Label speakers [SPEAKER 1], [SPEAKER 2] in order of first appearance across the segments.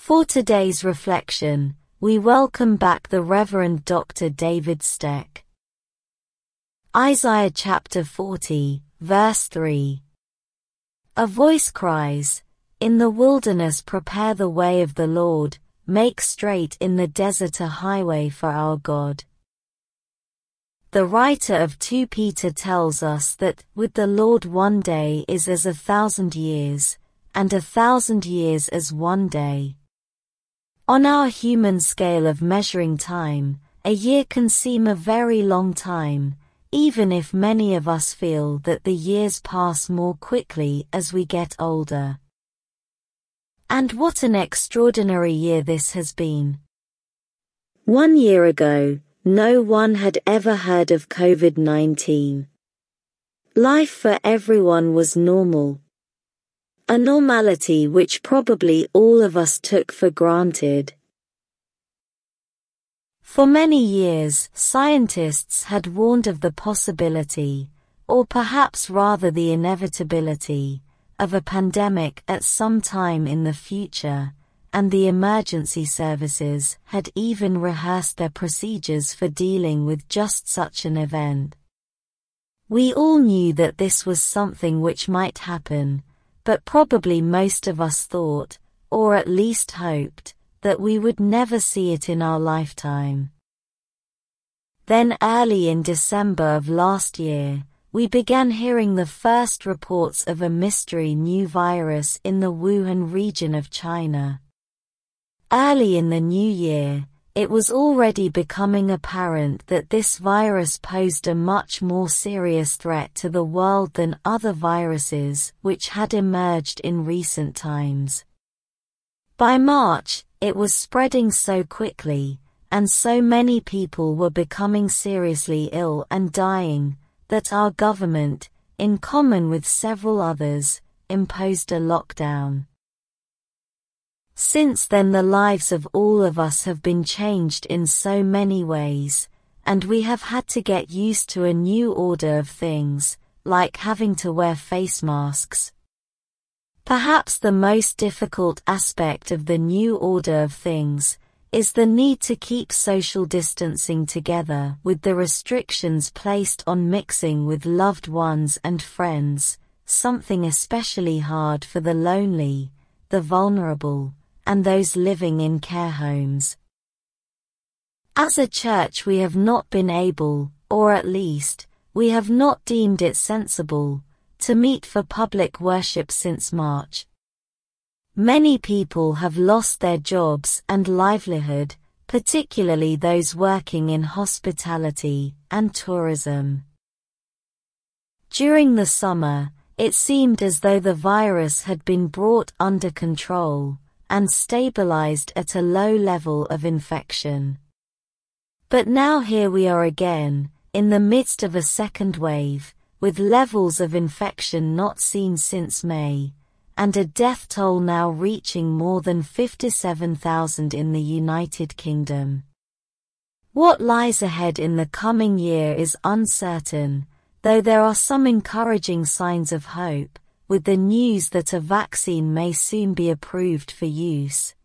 [SPEAKER 1] For today's reflection, we welcome back the Reverend Dr. David Steck. Isaiah chapter 40, verse 3. A voice cries, "In the wilderness prepare the way of the Lord, make straight in the desert a highway for our God." The writer of 2 Peter tells us that, with the Lord 1 day is as 1,000 years, and 1,000 years as 1 day. On our human scale of measuring time, a year can seem a very long time, even if many of us feel that the years pass more quickly as we get older. And what an extraordinary year this has been. 1 year ago, no one had ever heard of COVID-19. Life for everyone was normal. A normality which probably all of us took for granted. For many years, scientists had warned of the possibility, or perhaps rather the inevitability, of a pandemic at some time in the future, and the emergency services had even rehearsed their procedures for dealing with just such an event. We all knew that this was something which might happen, but probably most of us thought, or at least hoped, that we would never see it in our lifetime. Then early in December of last year, we began hearing the first reports of a mystery new virus in the Wuhan region of China. Early in the new year, it was already becoming apparent that this virus posed a much more serious threat to the world than other viruses which had emerged in recent times. By March, it was spreading so quickly, and so many people were becoming seriously ill and dying, that our government, in common with several others, imposed a lockdown. Since then the lives of all of us have been changed in so many ways, and we have had to get used to a new order of things, like having to wear face masks. Perhaps the most difficult aspect of the new order of things is the need to keep social distancing together with the restrictions placed on mixing with loved ones and friends, something especially hard for the lonely, the vulnerable, and those living in care homes. As a church we have not been able, or at least, we have not deemed it sensible, to meet for public worship since March. Many people have lost their jobs and livelihood, particularly those working in hospitality and tourism. During the summer, it seemed as though the virus had been brought under control and stabilized at a low level of infection. But now here we are again, in the midst of a second wave, with levels of infection not seen since May, and a death toll now reaching more than 57,000 in the United Kingdom. What lies ahead in the coming year is uncertain, though there are some encouraging signs of hope, with the news that a vaccine may soon be approved for use.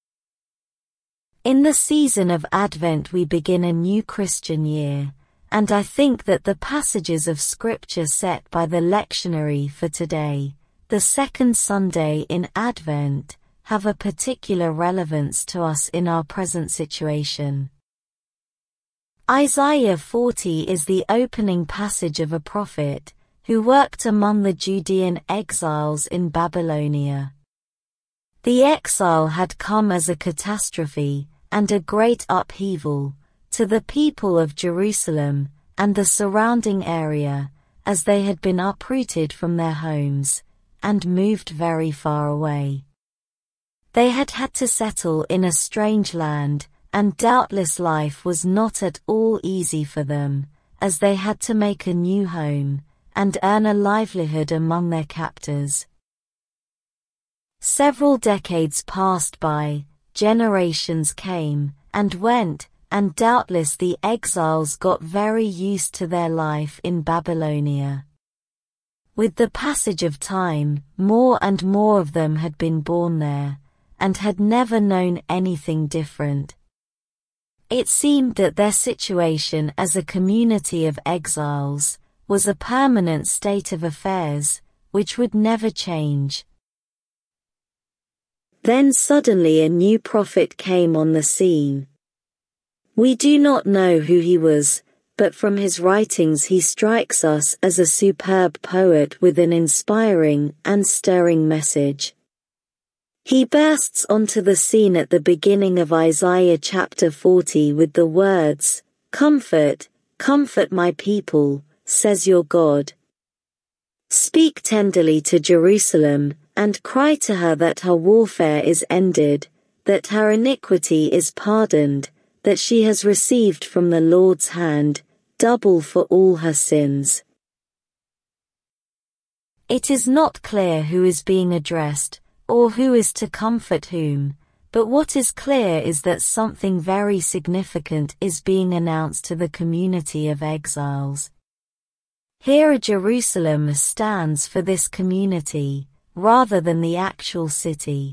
[SPEAKER 1] In the season of Advent we begin a new Christian year, and I think that the passages of Scripture set by the lectionary for today, the second Sunday in Advent, have a particular relevance to us in our present situation. Isaiah 40 is the opening passage of a prophet who worked among the Judean exiles in Babylonia. The exile had come as a catastrophe and a great upheaval to the people of Jerusalem and the surrounding area, as they had been uprooted from their homes and moved very far away. They had had to settle in a strange land, and doubtless life was not at all easy for them, as they had to make a new home and earn a livelihood among their captors. Several decades passed by, generations came and went, and doubtless the exiles got very used to their life in Babylonia. With the passage of time, more and more of them had been born there, and had never known anything different. It seemed that their situation as a community of exiles was a permanent state of affairs, which would never change. Then suddenly a new prophet came on the scene. We do not know who he was, but from his writings he strikes us as a superb poet with an inspiring and stirring message. He bursts onto the scene at the beginning of Isaiah chapter 40 with the words, "Comfort, comfort my people, says your God. Speak tenderly to Jerusalem, and cry to her that her warfare is ended, that her iniquity is pardoned, that she has received from the Lord's hand, double for all her sins." It is not clear who is being addressed, or who is to comfort whom, but what is clear is that something very significant is being announced to the community of exiles. Here Jerusalem stands for this community, rather than the actual city.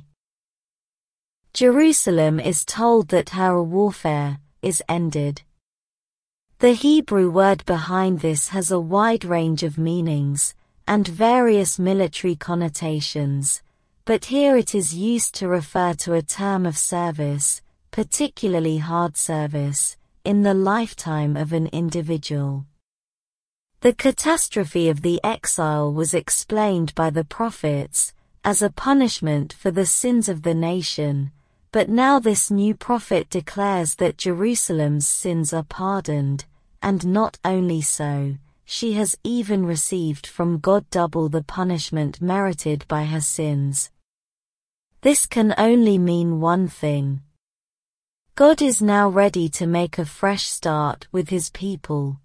[SPEAKER 1] Jerusalem is told that her warfare is ended. The Hebrew word behind this has a wide range of meanings, and various military connotations, but here it is used to refer to a term of service, particularly hard service, in the lifetime of an individual. The catastrophe of the exile was explained by the prophets as a punishment for the sins of the nation, but now this new prophet declares that Jerusalem's sins are pardoned, and not only so, she has even received from God double the punishment merited by her sins. This can only mean one thing. God is now ready to make a fresh start with his people.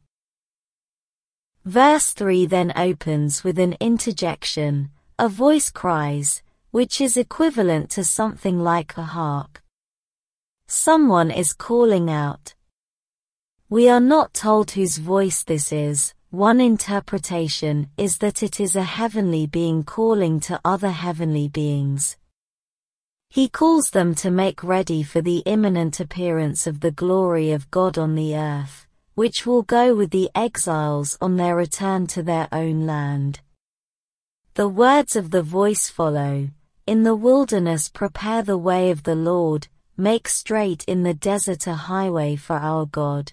[SPEAKER 1] Verse 3 then opens with an interjection, a voice cries, which is equivalent to something like a hark. Someone is calling out. We are not told whose voice this is. One interpretation is that it is a heavenly being calling to other heavenly beings. He calls them to make ready for the imminent appearance of the glory of God on the earth, which will go with the exiles on their return to their own land. The words of the voice follow, "In the wilderness prepare the way of the Lord, make straight in the desert a highway for our God."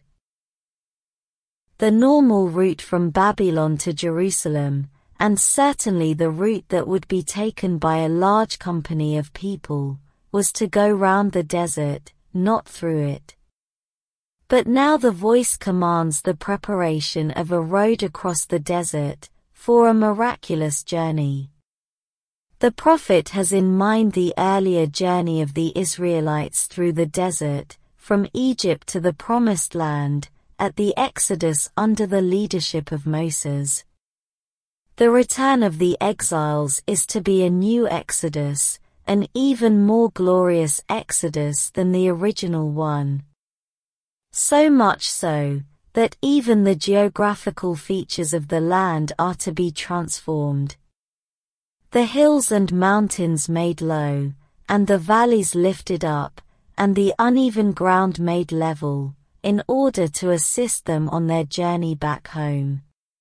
[SPEAKER 1] The normal route from Babylon to Jerusalem, and certainly the route that would be taken by a large company of people, was to go round the desert, not through it. But now the voice commands the preparation of a road across the desert, for a miraculous journey. The prophet has in mind the earlier journey of the Israelites through the desert, from Egypt to the Promised Land, at the Exodus under the leadership of Moses. The return of the exiles is to be a new Exodus, an even more glorious Exodus than the original one. So much so, that even the geographical features of the land are to be transformed. The hills and mountains made low, and the valleys lifted up, and the uneven ground made level, in order to assist them on their journey back home.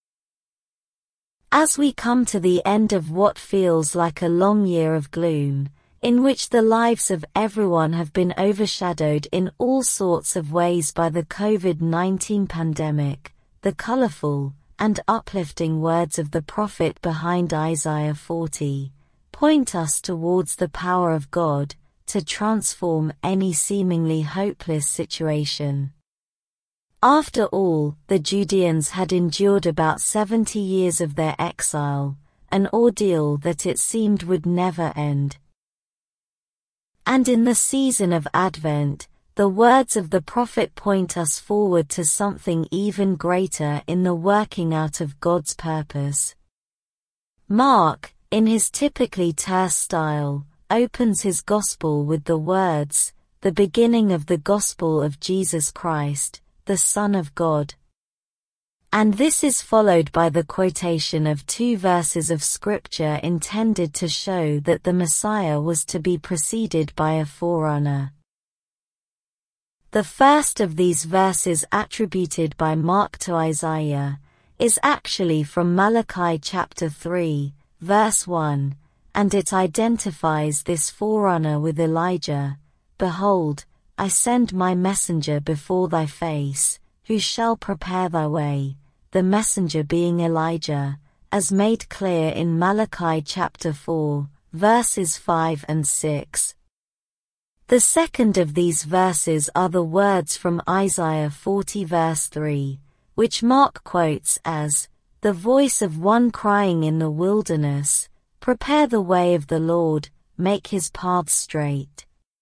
[SPEAKER 1] As we come to the end of what feels like a long year of gloom, in which the lives of everyone have been overshadowed in all sorts of ways by the COVID-19 pandemic, the colorful and uplifting words of the prophet behind Isaiah 40 point us towards the power of God to transform any seemingly hopeless situation. After all, the Judeans had endured about 70 years of their exile, an ordeal that it seemed would never end. And in the season of Advent, the words of the prophet point us forward to something even greater in the working out of God's purpose. Mark, in his typically terse style, opens his gospel with the words, "The beginning of the gospel of Jesus Christ, the Son of God." And this is followed by the quotation of 2 verses of scripture intended to show that the Messiah was to be preceded by a forerunner. The first of these verses attributed by Mark to Isaiah is actually from Malachi chapter 3, verse 1, and it identifies this forerunner with Elijah. Behold, I send my messenger before thy face, who shall prepare thy way, the messenger being Elijah, as made clear in Malachi chapter 4, verses 5 and 6. The second of these verses are the words from Isaiah 40 verse 3, which Mark quotes as, "The voice of one crying in the wilderness, prepare the way of the Lord, make his paths straight."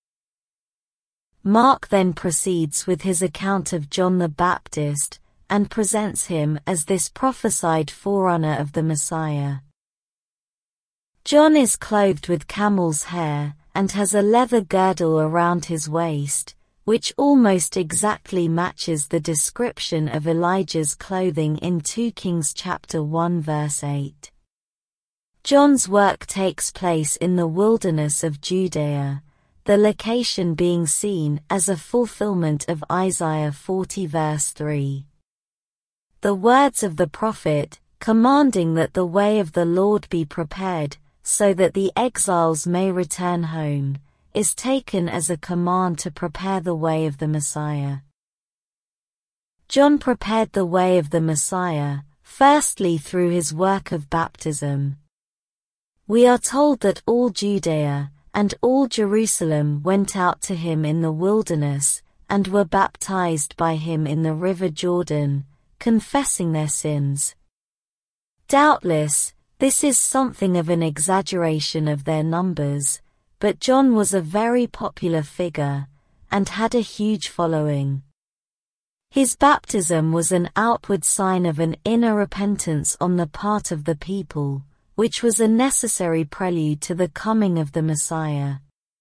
[SPEAKER 1] Mark then proceeds with his account of John the Baptist, and presents him as this prophesied forerunner of the Messiah. John is clothed with camel's hair, and has a leather girdle around his waist, which almost exactly matches the description of Elijah's clothing in 2 Kings chapter 1 verse 8. John's work takes place in the wilderness of Judea, the location being seen as a fulfillment of Isaiah 40 verse 3. The words of the prophet, commanding that the way of the Lord be prepared, so that the exiles may return home, is taken as a command to prepare the way of the Messiah. John prepared the way of the Messiah, firstly through his work of baptism. We are told that all Judea and all Jerusalem went out to him in the wilderness, and were baptized by him in the river Jordan, confessing their sins. Doubtless, this is something of an exaggeration of their numbers, but John was a very popular figure, and had a huge following. His baptism was an outward sign of an inner repentance on the part of the people, which was a necessary prelude to the coming of the Messiah.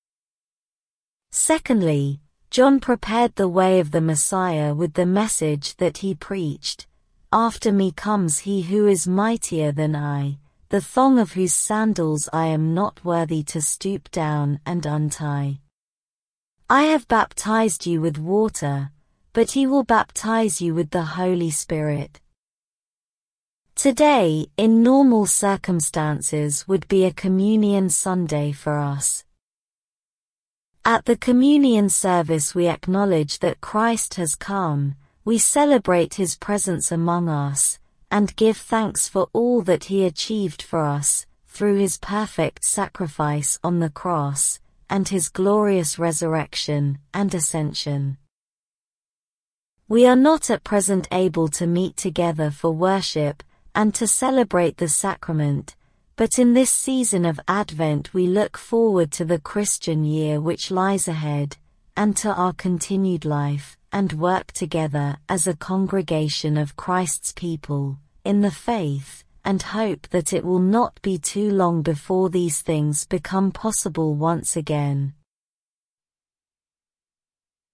[SPEAKER 1] Secondly, John prepared the way of the Messiah with the message that he preached, "After me comes he who is mightier than I, the thong of whose sandals I am not worthy to stoop down and untie. I have baptized you with water, but he will baptize you with the Holy Spirit." Today, in normal circumstances, would be a Communion Sunday for us. At the Communion service we acknowledge that Christ has come, we celebrate his presence among us, and give thanks for all that he achieved for us, through his perfect sacrifice on the cross, and his glorious resurrection and ascension. We are not at present able to meet together for worship, and to celebrate the sacrament, but in this season of Advent we look forward to the Christian year which lies ahead, and to our continued life and work together as a congregation of Christ's people, in the faith, and hope that it will not be too long before these things become possible once again.